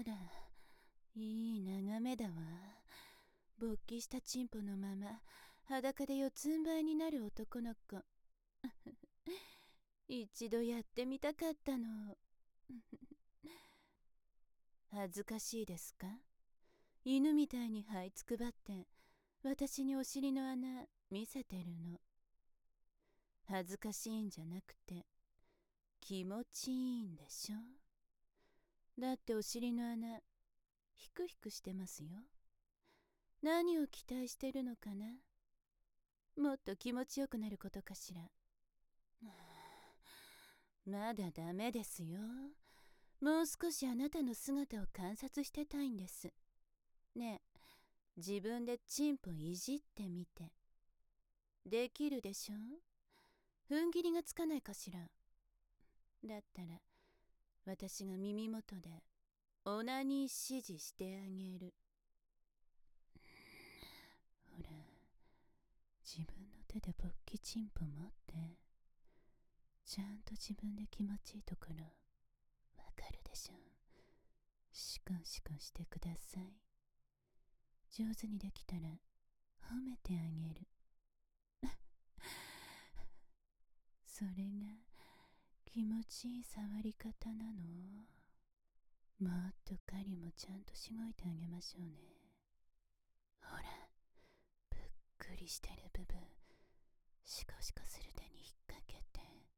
ら、いい眺めだわ。勃起したチンポのまま裸で四つん這いになる男の子。一度やってみたかったの。恥ずかしいですか？犬みたいに這いつくばって私にお尻の穴見せてるの。恥ずかしいんじゃなくて気持ちいいんでしょ。だってお尻の穴ヒクヒクしてますよ。何を期待してるのかな。もっと気持ちよくなることかしら。まだダメですよ。もう少しあなたの姿を観察してたいんです。ねえ、自分でチンポいじってみて。できるでしょ？踏ん切りがつかないかしら。だったら私が耳元でオナニー指示してあげる。ほら、自分の手で勃起チンポ持って、ちゃんと自分で気持ちいいところわかるでしょ。シコンシコンしてください。上手にできたら褒めてあげる。それが気持ちいい触り方なの。もっと狩りもちゃんとしごいてあげましょうね。ほら、ぷっくりしてる部分シコシコする手に引っ掛けて。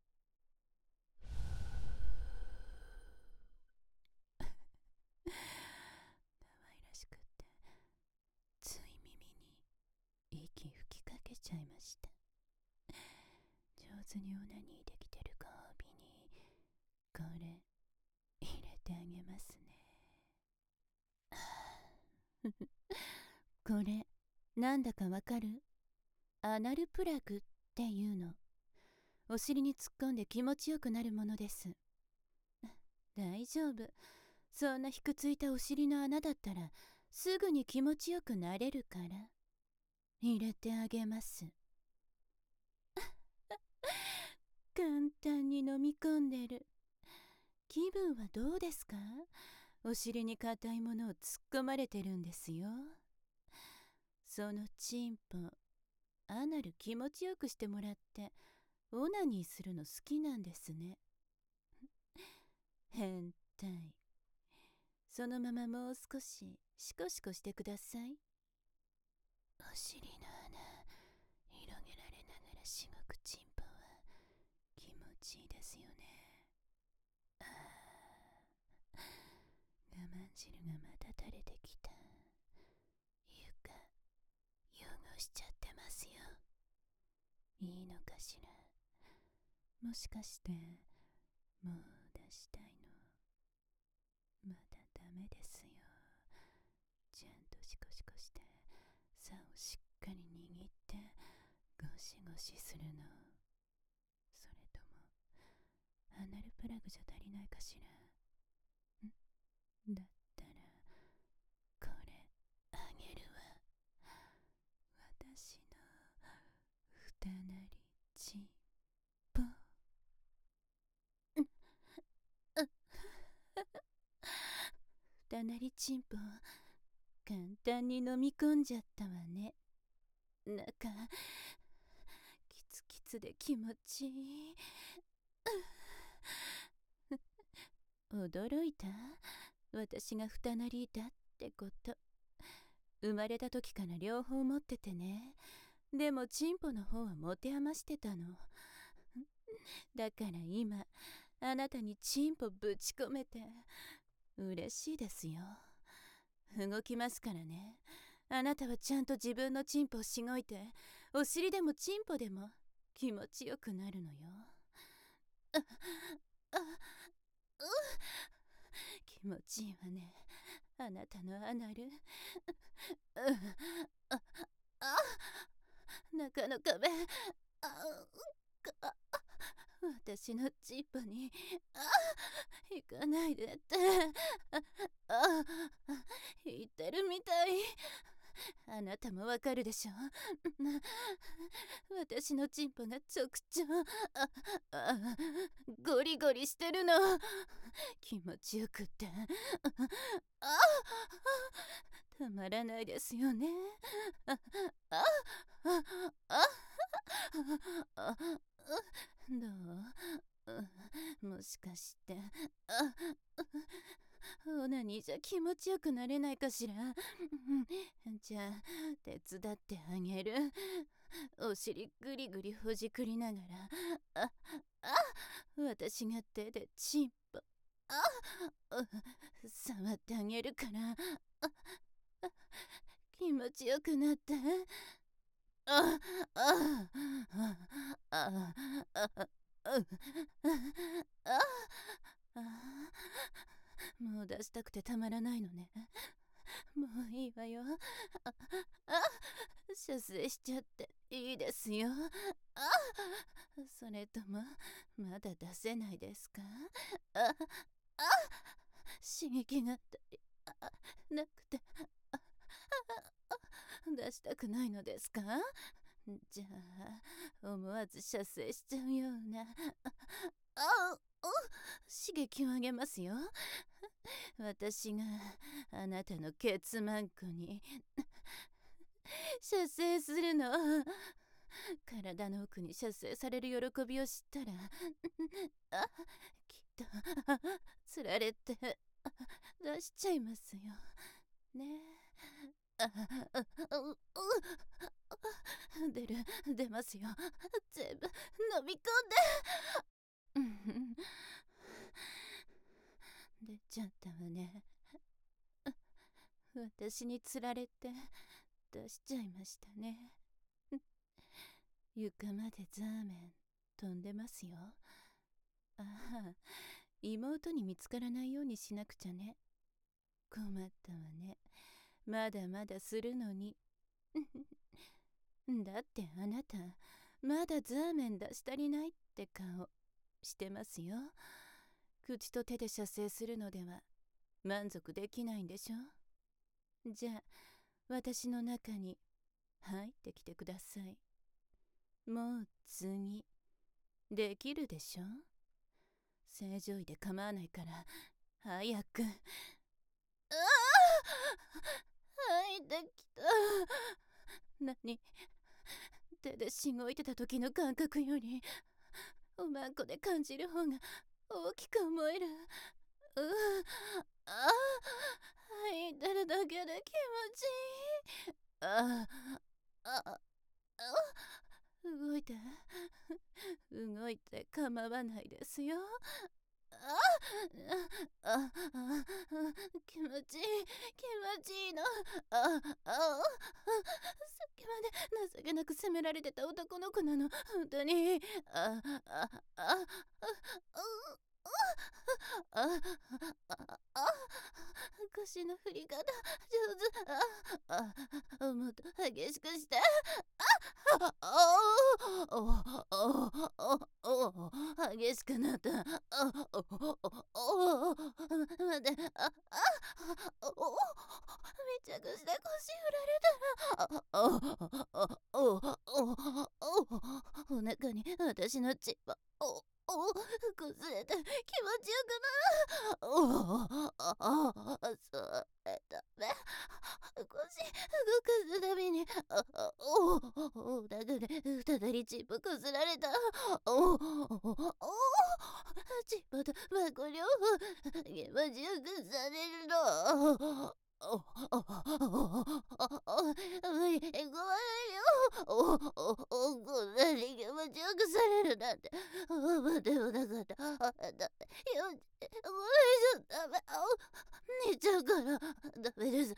可愛らしくってつい耳に息吹きかけちゃいました。上手にオナニーできてるご褒美にこれ入れてあげますね。これなんだかわかる？アナルプラグっていうの。お尻に突っ込んで気持ちよくなるものです。大丈夫。そんなひくついたお尻の穴だったらすぐに気持ちよくなれるから。入れてあげます。簡単に飲み込んでる。気分はどうですか？お尻に硬いものを突っ込まれてるんですよ。そのチンポ、アナル気持ちよくしてもらってオナニーするの好きなんですね。変態。そのままもう少しシコシコしてください。お尻の穴広げられながらしごくチンポは気持ちいいですよね。我慢汁がまた垂れてきた。床汚しちゃってますよ。いいのかしら。もしかしてもう出したいの？まだダメですよ。ちゃんとシコシコして竿をしっかり握ってゴシゴシするの。それともアナルプラグじゃ足りないかしら。だったらこれあげるわ。私の二なりチンポ。二なりチンポ簡単に飲み込んじゃったわね。なんかキツキツで気持ちいい。驚いた？私が二なりだってこと。生まれた時から両方持っててね。でもチンポの方は持て余してたの。だから今あなたにチンポぶち込めて嬉しいですよ。動きますからね。あなたはちゃんと自分のチンポをしごいて、お尻でもチンポでも気持ちよくなるのよ。気持ちいいわね、あなたのアナル。中の壁、私のチンポに行かないでって。言ってるみたい。 あなたもわかるでしょ。私のチンポがちょくちょゴリゴリしてるの。気持ちよくってたまらないですよね。どう？もしかしてオナニーじゃ気持ちよくなれないかしら。じゃあ手伝ってあげる。お尻ぐりぐりほじくりながら私が手でチンポ触ってあげるから気持ちよくなって。もう出したくてたまらないのね。もういいわよ。射精しちゃっていいですよ。それともまだ出せないですか？刺激がなくて出したくないのですか？じゃあ思わず射精しちゃうような刺激をあげますよ。私があなたのケツマンコに射精するの。体の奥に射精される喜びを知ったらきっとつられて出しちゃいますよね。出ますよ。全部飲み込んで出ちゃったわね。私につられて出しちゃいましたね。床までザーメン飛んでますよ。ああ、妹に見つからないようにしなくちゃね。困ったわね。まだまだするのに。だってあなたまだザーメン出し足りないって顔してますよ。口と手で射精するのでは満足できないんでしょ。じゃあ私の中に入ってきてください。もう次できるでしょ。正常位で構わないから早く。入ってきた。何？手でしごいてた時の感覚よりおまんこで感じる方が大きく思える。入ってるだけで気持ちいい。動いて動いて構わないですよ。気持ちいい気持ちいいの。さっきまで情けなく責められてた男の子なの。本当に。腰の振り方上手。もっと激しくして。激しくなった。待って。密着して腰振られたらお腹に私の血は崩れて気持ちよくなる。それダメ。腰動かすたびにだから再びチップこすられた。チップとマコ両方気持ちよくされるの。無理、ごめんよ。こんなに気持ちよくされるなんて思ってもなかった。だってこれ以上ダメ。寝ちゃうからダメです。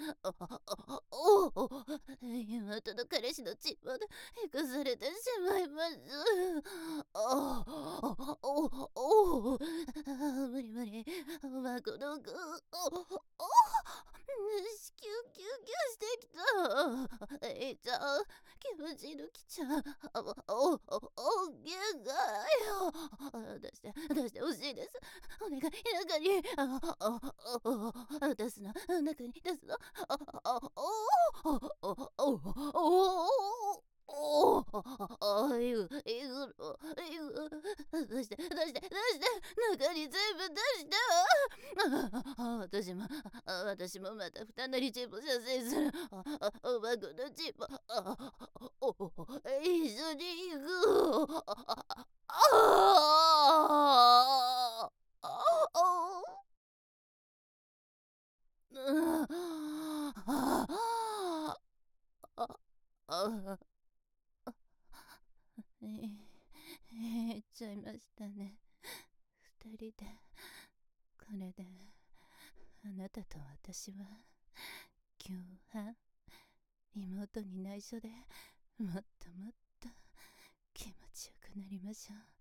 妹の彼氏のチンポで引かされてしまいます。無理無理。まこの子キュンキュンキュンしてきた。ちゃん気持ちのきちゃん。限界よ。出してほしいです。お願い、中に出すな、中に出すな。出して、出して、出して、中に全部出して。私もまた二なりチンポ射精する。おばこのチンポ。一緒に行く。言っちゃいましたね。二人で。これであなたと私は共犯。妹に内緒でもっともっと気持ちよくなりましょう。